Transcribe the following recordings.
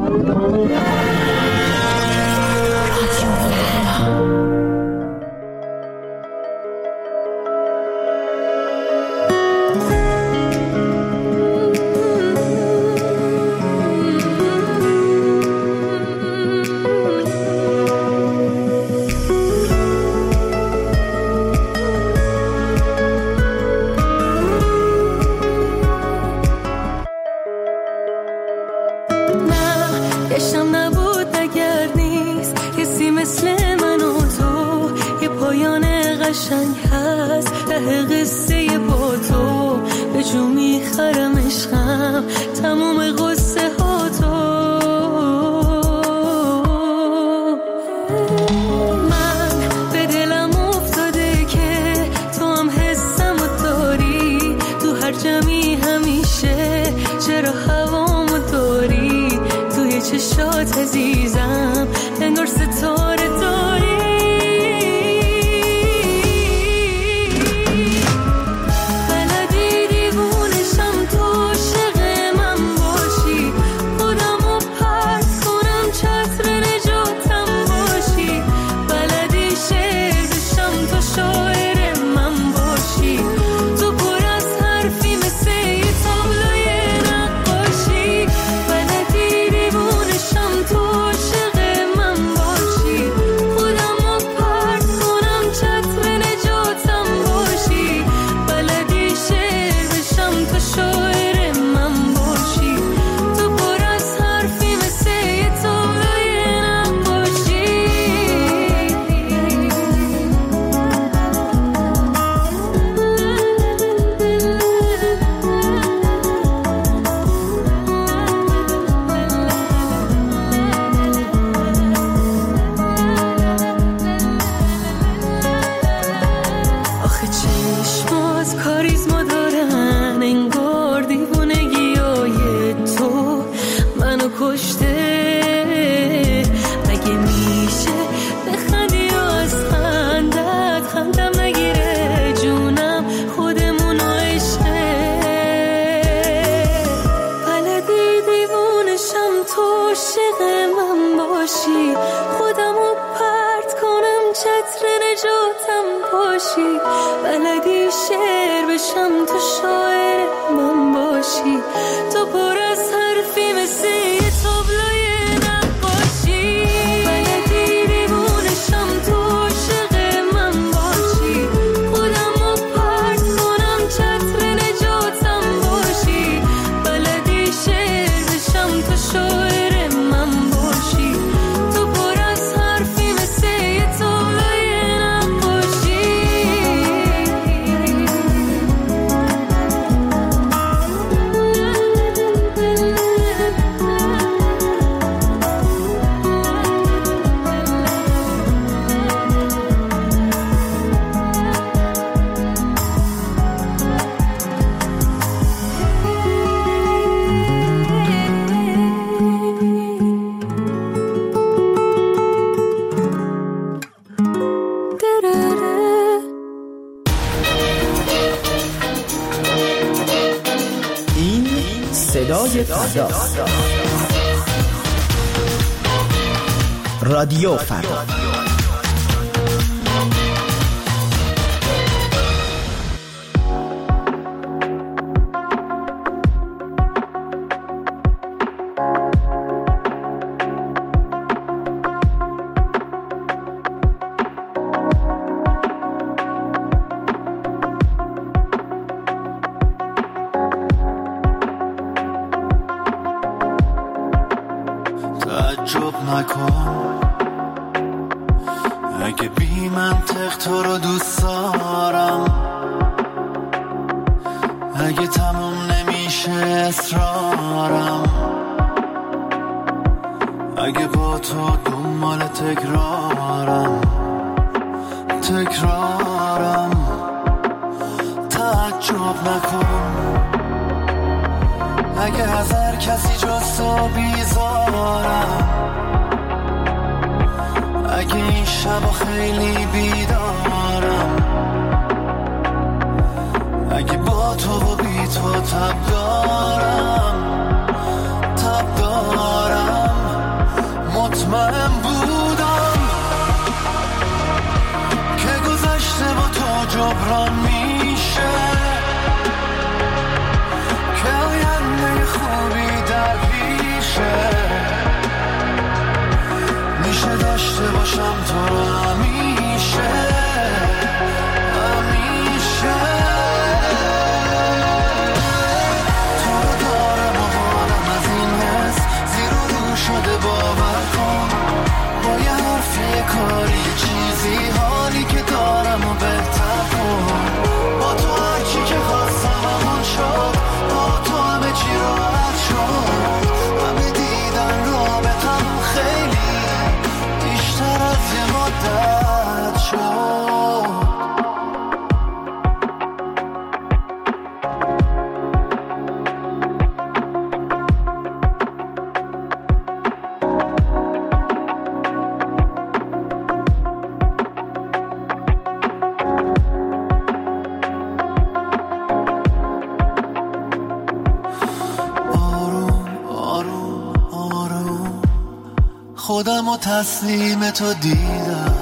قشنگ هست ته قصه با تو به جو میخرم عشقم تموم قصه ها تو من به دلم افتاده که تو هم حسم و داری تو هر جمعی همیشه چرا هوامو داری توی چشات عزیزم انگار ستاره داری بلدی شعر بشم تو شاعر من باشی تو پر از حرفی مثل یه تابلوی نقاشی بلدی دیوونشم تو عاشق من باشی خودمو پرت کنم چتر نجاتم باشی بلدی شعر بشم تو شاعر من باشی تو پر از حرفی مثل یه تابلوی صدای فردا رادیو فردا تعجب نکن اگه بی منطق تو رو دوست دارم اگه تموم نمیشه اصرارم اگه با تو دنبال تکرارم تعجب نکن اگه از هر کسی جز تو بیزارم اگه این شبا خیلی بیدارم اگه با تو و بی تو تب دارم خودم و تسلیم تو دیدم،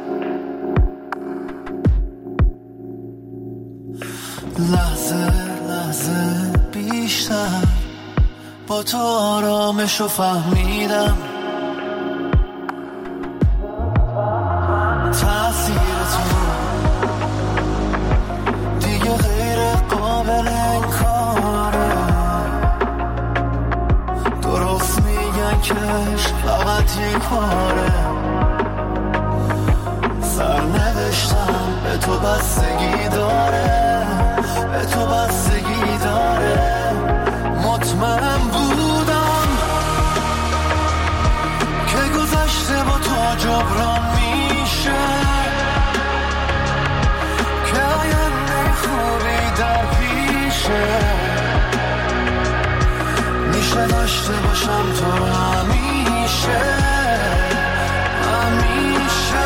لحظه لحظه بیشتر با تو آرامشو فهمیدم، تأثیر تو دیگه غیر قابل انکاره، درست میگن که عشق فقط یک باره، سرنوشتم به تو بستگی داره، به تو بستگی داره. مطمئن بودم که گذشته با تو جبران میشه، که آینده خوبی در پیشه، میشه داشته باشم تو همیشه همیشه.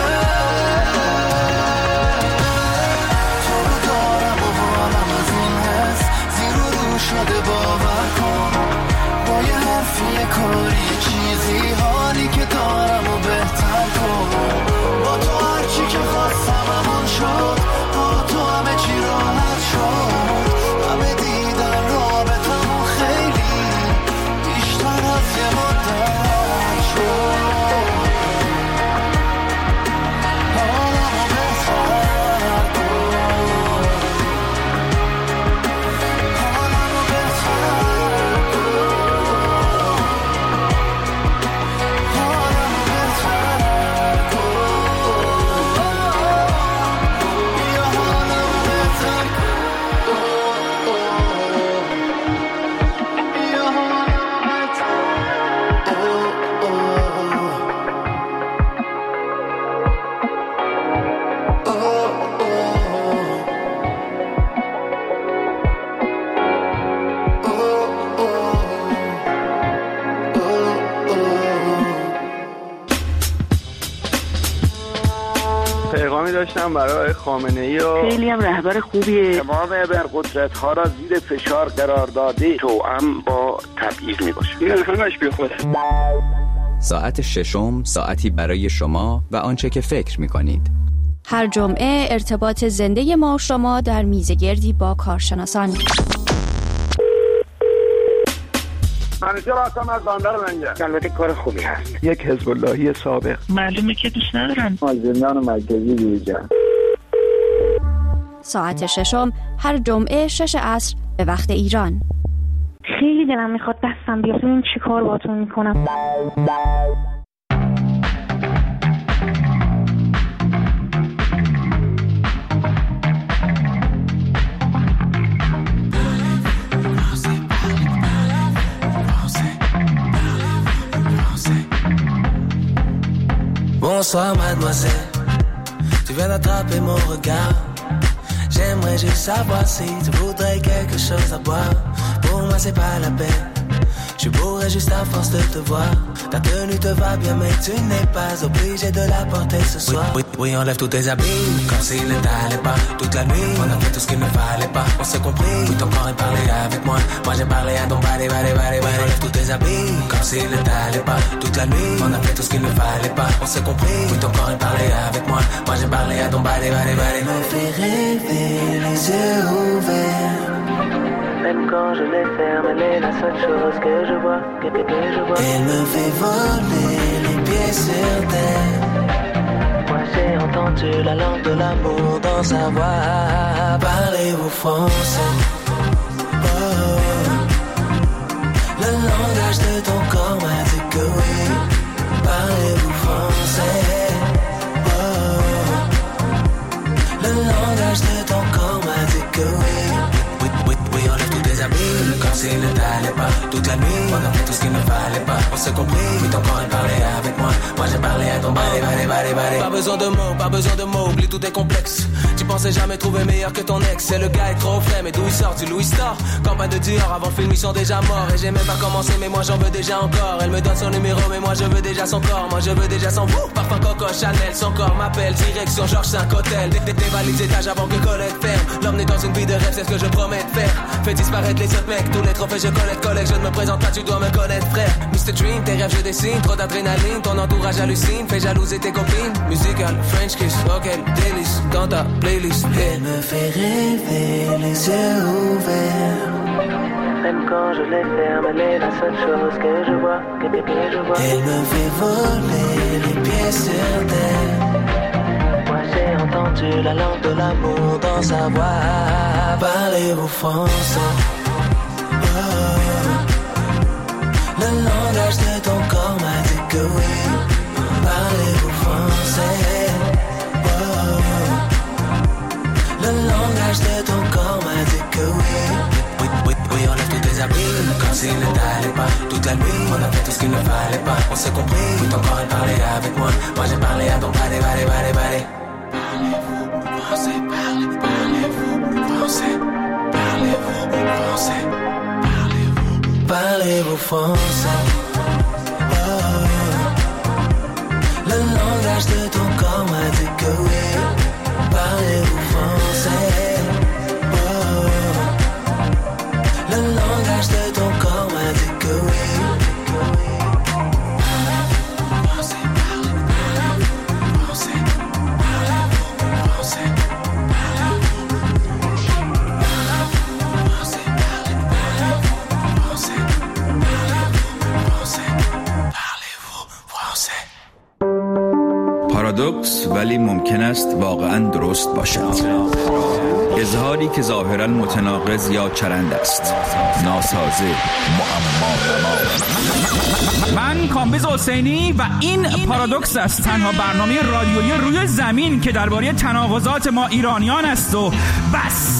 تو رو دارم و حالم از این حس زیر و رو شده، باور کن با یه حرفی یه کاری چیزی حالی که دارم و بهتر کن. با تو هرچی که خواستم همون شد، با تو همه چی راحت شد، همه دیدن رابطمون خیلی بیشتر از یه مدت شد. حالمو بهتر کن، حالمو بهتر کن، حالمو بهتر کن، بیا حالمو بهتر کن، بیا حالمو پیغامی داشتم برای خامنه‌ای و خیلی هم رهبر خوبیه. تمام ابرقدرت‌ها را زیر فشار قرار داده، توأم با تبعیض میباشه. این همش بیخوده. ساعت ششم، ساعتی برای شما و آنچه که فکر می‌کنید. هر جمعه ارتباط زنده ما و شما در میزگردی با کارشناسان. منیجر هستم از بندر منجر. البته کار خوبی هست. یک حزب اللهی سابق. معلومه که دوست ندارن. از زندان مرکزی بیرون. ساعت ششم هر جمعه 6 عصر به وقت ایران. خیلی دلم میخواد دستم بیاد ببین چی کار باهاتون میکنم. Bonsoir mademoiselle, tu viens d'attraper mon regard. J'aimerais juste savoir si tu voudrais quelque chose à boire. Pour moi c'est pas la peine, je bourrais juste à force de te voir. Ta tenue te va bien mais tu n'es pas obligé de la porter ce soir. Oui, enlève tous tes habits, comme s'il ne t'allait pas. Toute la nuit, on a fait tout ce qu'il ne fallait pas. On s'est compris, oui ton corps est parlé avec moi. Moi j'ai parlé à ton body. Enlève tous tes habits, comme s'il ne t'allait pas. Toute la nuit, on a fait tout ce qu'il ne fallait pas. On s'est compris, oui ton corps est parlé avec moi. Moi j'ai parlé à ton body. Me fait rêver les yeux ouverts. Même quand je les ferme, elle est la seule chose que je vois, que je vois. Elle me fait voler les pieds sur terre. Moi j'ai entendu la langue de l'amour dans sa voix. Parlez-vous français? Oh. Le langage de ton corps m'a dit que oui. Parlez-vous français? Oh. Le langage de ton corps m'a dit que oui. Oui, enlève tous tes habits, comme s'il ne t'allait pas. Toute la nuit, on a fait tout ce qu'il ne fallait pas. On s'est compris, oui ton corps est parlé avec moi. Moi j'ai parlé à ton body. Pas besoin de mots, oublie tous tes complexes. Tu pensais jamais trouver meilleur que ton ex. C'est le gars est trop frais, mais d'où il sort? Du Louis Star. Campagne de Dior, avant le film ils sont déjà morts. Et j'ai même pas commencé, mais moi j'en veux déjà encore. Elle me donne son numéro, mais moi je veux déjà son corps. Moi je veux déjà son parfum Coco Chanel. Son corps m'appelle, direction Georges 5 Hôtel. Dévalise étage avant que collecte ferme. L'emmener dans une vie de rêve, c'est ce que je promets de faire. Fais disparaître les autres mecs, tous les trophées je collecte. Je ne me présente pas, tu dois me connaître frère. Mr. Dream, tes rêves je dessine, trop d'adrénaline, ton entourage hallucine, fait jalouser tes copines. Musical, French kiss, oh quel délice, dans ta playlist. Elle me fait rêver, les yeux ouverts. Même quand je les ferme, elle est la seule chose que je vois, que je vois. Elle me fait voler les pieds sur terre. Moi j'ai entendu la langue de l'amour dans sa voix. Parlez-vous français? Le langage de ton corps m'a dit que oui. Parlez-vous français? Le langage de ton corps m'a dit que oui. Oui, on lève tous tes habits, comme s'il ne t'allait pas. Toute la nuit, on a fait tout ce qu'il ne fallait pas. On s'est compris, oui, ton corps elle parlait avec moi. Moi j'ai parlé à ton balai. Parlez-vous français, parlez-vous français. Parlez-vous français, parlez-vous français. Le langage de ton corps m'a dit que oui. Parlez-vous français? Le langage de ton corps m'a dit que oui. پارادوکس ولی ممکن است واقعاً درست باشد. اظهاری که ظاهراً متناقض یا چرند است، ناسازه، معما. من کامبیز حسینی و این پارادوکس است، تنها برنامه رادیویی روی زمین که درباره تناقضات ما ایرانیان است و بس.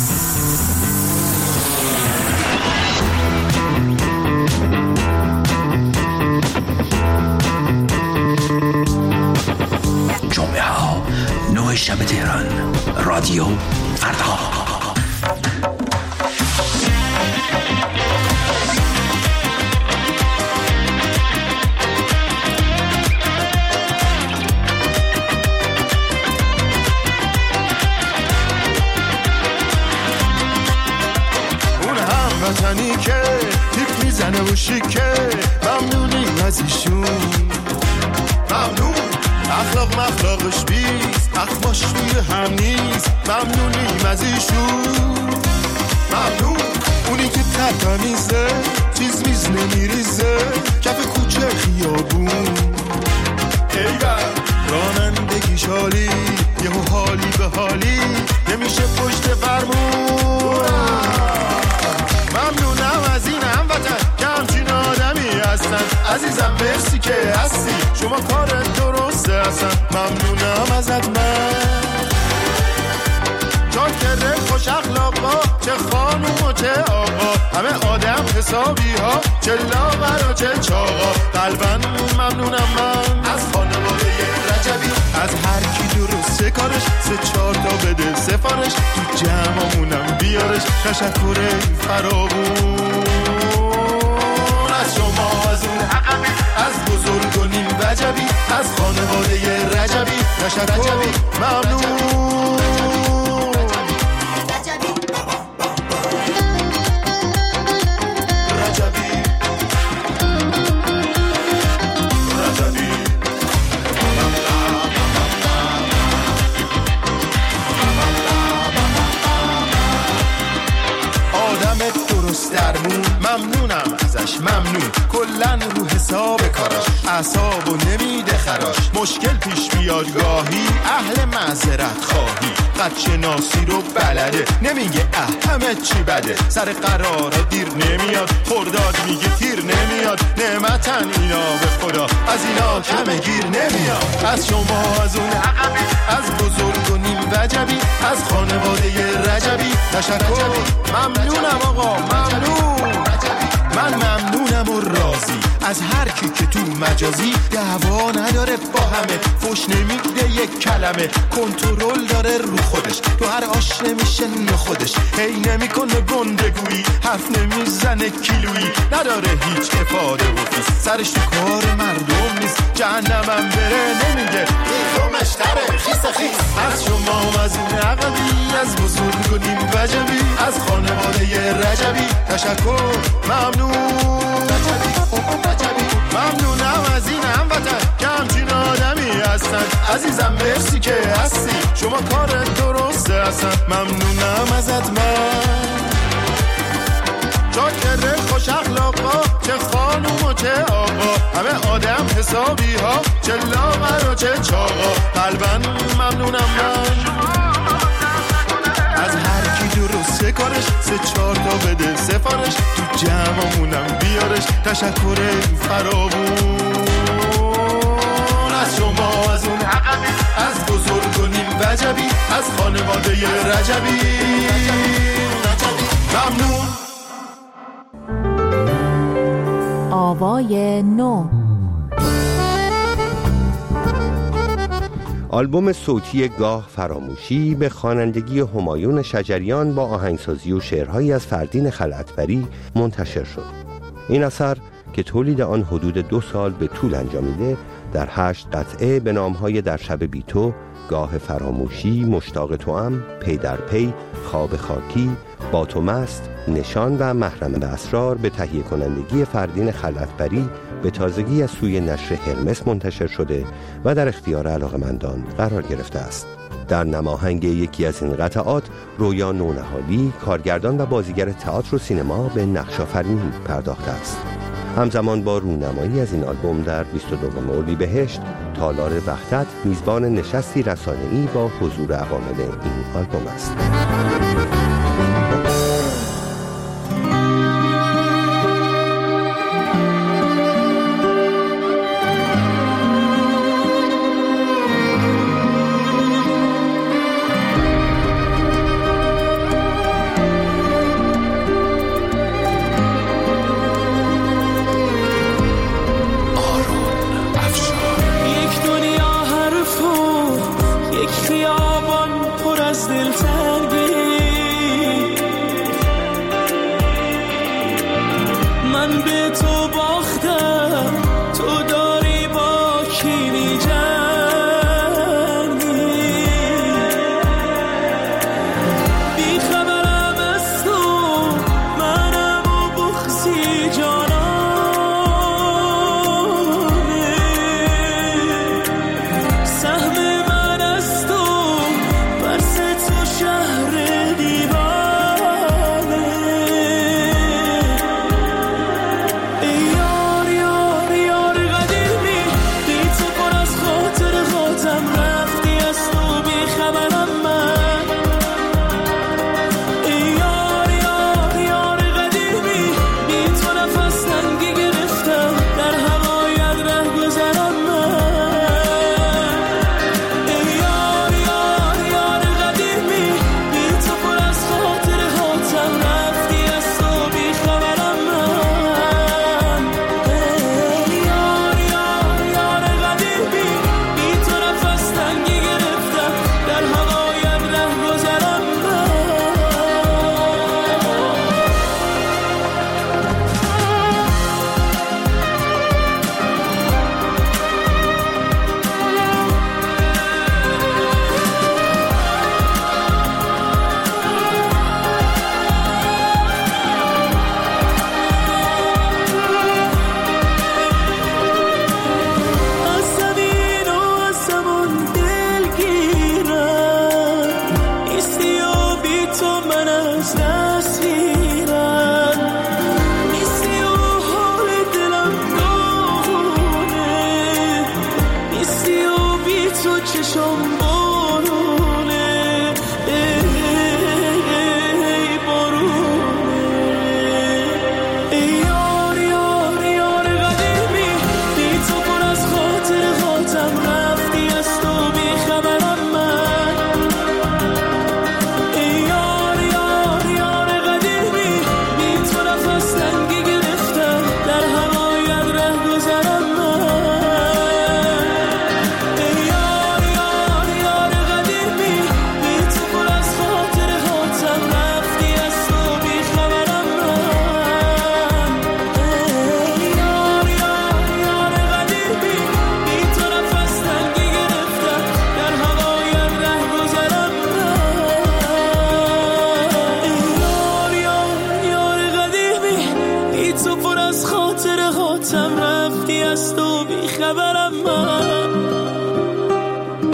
جمعه ها 9 شب تهران، رادیو فردا. اون هموطنی که تیپ میزنه و شیکه، ممنونیم از ایشون، ممنون. اخلاقش بیست، اخماش روی هم نیست، ممنونیم از ایشون، ممنون. اونی که تمیزه، چیز میز نمیریزه، کف کوچه خیابون. ایوه رانندگی شالی، یهو حالی به حالی، نمیشه پشت فرمون. ممنونم از این هموطن که همچین آدمی هستن. عزیزم مرسی که هستی، شما کارت درسته هستن. ممنونم ازت من، چاکره خوش اخلاقا، چه خانوم و چه آقا، همه آدم حسابی ها، چه لاغر و چه چاقا. قلباً ممنونم من از خانواده رجبی، از هر کی درسته کارش، 3-4 تا بده سفارش، تو جمعمونم بیارش. تشکر فراوون از شما، از اون عقبی، از بزرگ و نیم وجبی، از خانواده رجبی. تشکر ممنون. ممنونم ازش، ممنون. کلن رو حساب کاراش، اعصابو نمیده خراش. مشکل پیش بیاد گاهی، اهل معذرت خواهی، قد شناسی رو بلده، نمیگه همه چی بده. سر قرار دیر نمیاد، خرداد میگه تیر نمیاد. نعمتن اینا به خدا، از اینا کم گیر نمیاد. از شما، از اون عقبی، از بزرگ و نیم وجبی، از خانواده رجبی. تشکر ممنونم آقا، ممنون. من ممنونم و راضی از هر کی که تو مجازی دعوا نداره با همه، فوش نمیده یک کلمه، کنترل داره رو خودش، تو هر آش نمیشه خودش، هی نمیکنه گندگویی، حرف نمیزنه کیلویی، نداره هیچ افاده و فیس، سرش تو کار مردم نیست، جهنمم بره نمیگه خیزومش تره خیس خیس. از شما، از این عقبی، از بزرگ و نیم وجبی، از خانواده رجبی. تشکر ممنون، ممنونم از عزیزم مرسی که هستی، شما کار درسته اصلا ممنونم ازت من. شاکر خوش اخلاقا، چه خانوم و چه آقا، همه آدم حسابی ها، چه لاغر و چه چاقا، قلبا ممنونم من. از هر کی درسته کارش، 3-4 تا بده سفارش، تو جمعمونم بیارش، تشکر فراوون از شما، از اون عقبی، از بزرگ و نیم وجبی، از خانواده رجبی ممنون. آوای نو، آلبوم صوتی گاه فراموشی به خوانندگی همایون شجریان با آهنگسازی و شعرهایی از فردین خلعتبری منتشر شد. این اثر که تولید آن حدود 2 سال به طول انجامیده، در 8 قطعه به نامهای در شب بی تو، گاه فراموشی، مشتاق توام، پی در پی، خواب خاکی، با تو مست، نشان و محرم اسرار به تهیه کنندگی فردین خلعتبری به تازگی از سوی نشر هرمس منتشر شده و در اختیار علاقه‌مندان قرار گرفته است. در نماهنگ یکی از این قطعات، رویا نونهالی، کارگردان و بازیگر تئاتر و سینما، به نقش‌آفرینی پرداخته است. همزمان با رونمایی از این آلبوم در 22 اردیبهشت، تالار وحدت میزبان نشستی رسانه‌ای با حضور عوامل این آلبوم است. خاطر هاتم رفتی از تو بیخبرم من.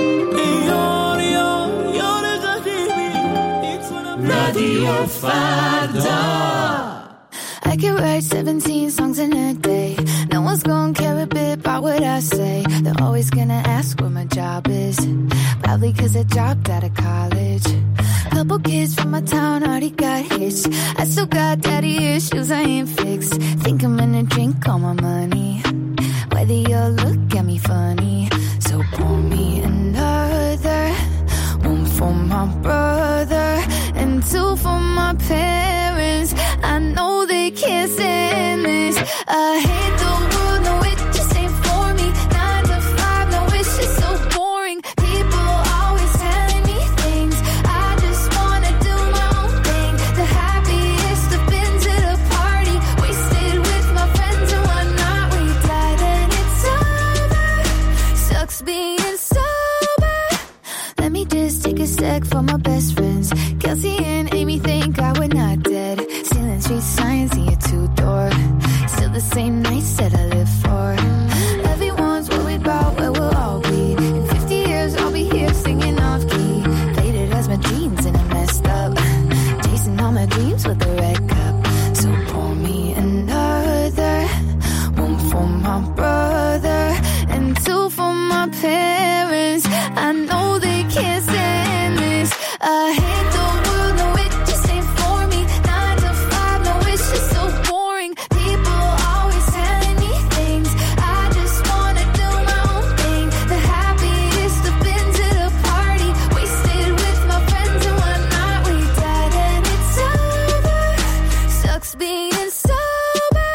رادیو فردا. I could write 17 songs in a day. No one's gonna care a bit about what I say. They're always gonna ask what my job is. Probably cause I dropped out of college. Couple kids from my town already got hitched. I still got daddy issues I ain't fixed. Think I'm gonna drink all my money. Whether you look at me funny. So pour me another. One for my brother. And two for my parents. I know they can't stand this. I hate the world, no it just ain't for me. 9 to 5, no it's just so boring. People always telling me things. I just wanna do my own thing. The happiest I've been to the party. Wasted with my friends and whatnot. We died and it's over. Sucks being sober. Let me just take a sec for my best friends. Kelsey and Amy think I would not dead. Stealing street signs in your 2-door. Still the same nights that I live for. Everyone's worried about where we'll all be. In 50 years I'll be here singing off key. Faded as my jeans and I'm messed up. Chasing all my dreams with a red cup. So pour me another. One for my brother. And two for my parents. I know they can't stand this. I hate the world, no it just ain't for me. 9 to 5, no it's just so boring. People always telling me things. I just wanna do my own thing. The happiest I've been to the party. Wasted with my friends and whatnot. We died and it's over. Sucks being sober.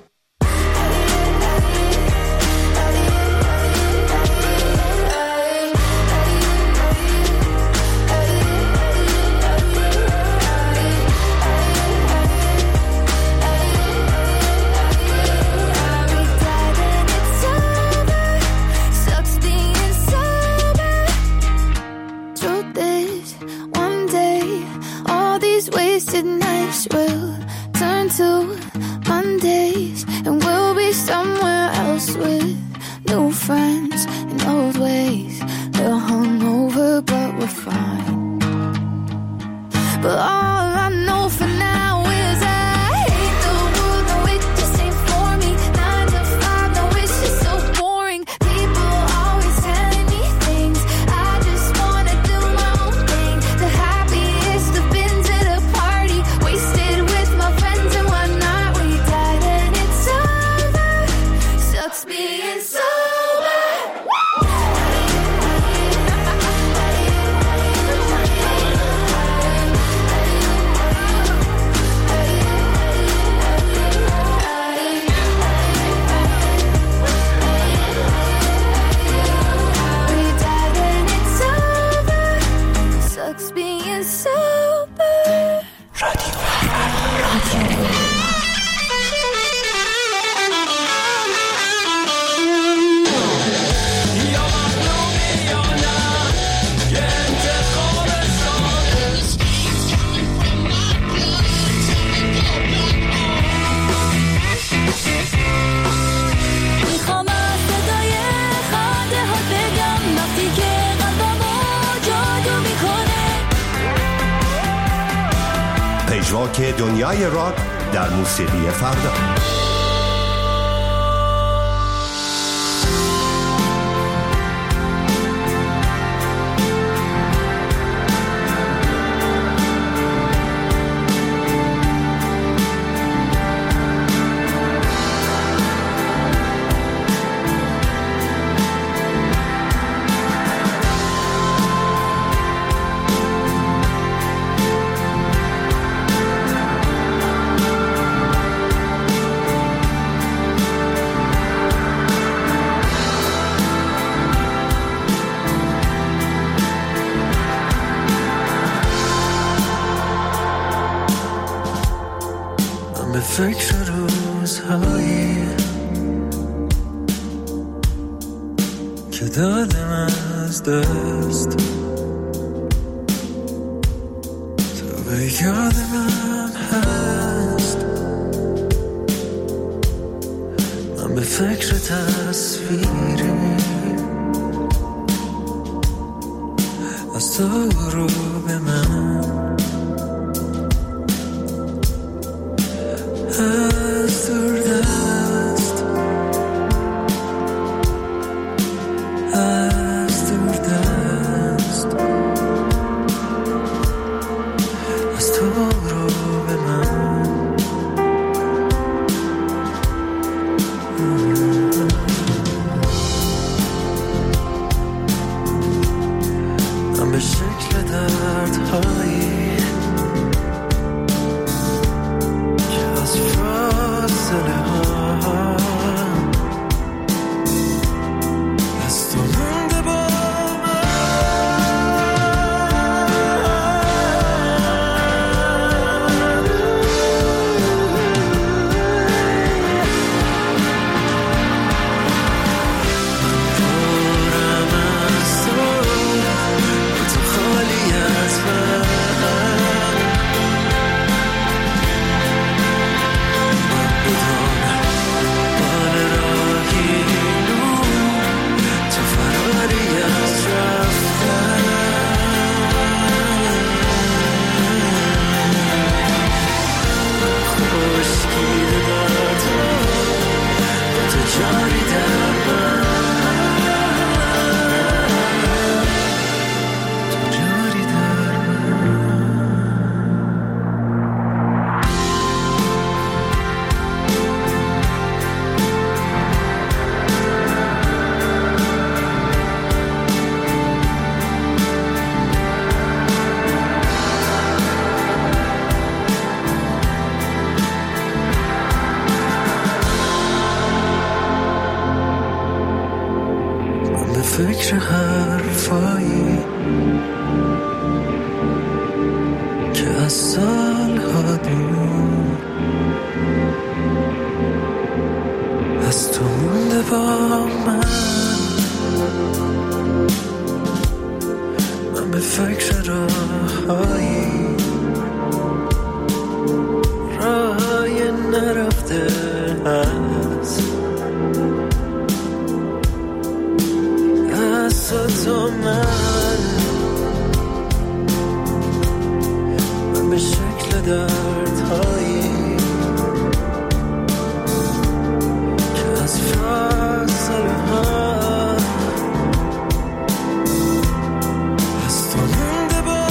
Wasted nights will turn to Mondays, and we'll be somewhere else with new friends and old ways. They're hungover, but we're fine. But all I know for now is I hate the world, no it just ain't for me. 9 to 5, no it's just so boring. People always telling me things. I just wanna do my own thing. The happiest I've been to the party. Wasted with my friends and whatnot. We died and it's over. Sucks being sober. We died and it's over. Sucks being sober. میخوام از صدای خنده ها بگم وقتی که قلبمو جادو میکنه. پژواک دنیای راک در موسیقی فردا. به فکر روزهایی که دادم از دست، تو به یاد من هست. من به فکر تصویری از تو رو به من فکر حرفایی که از سالها دور از تو مونده با من به فکر راهی نرفته هست از تو من به شکل دردهایی که از فاصله ها از تو مونده با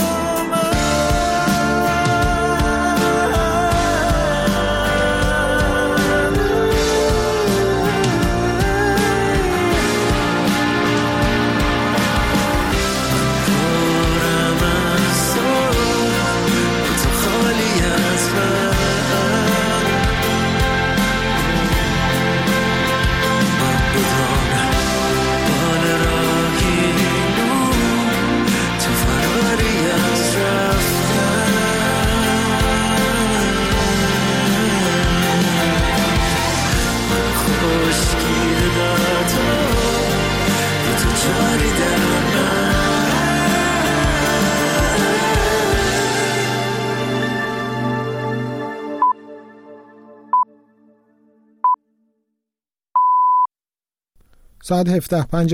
ساعت 17:05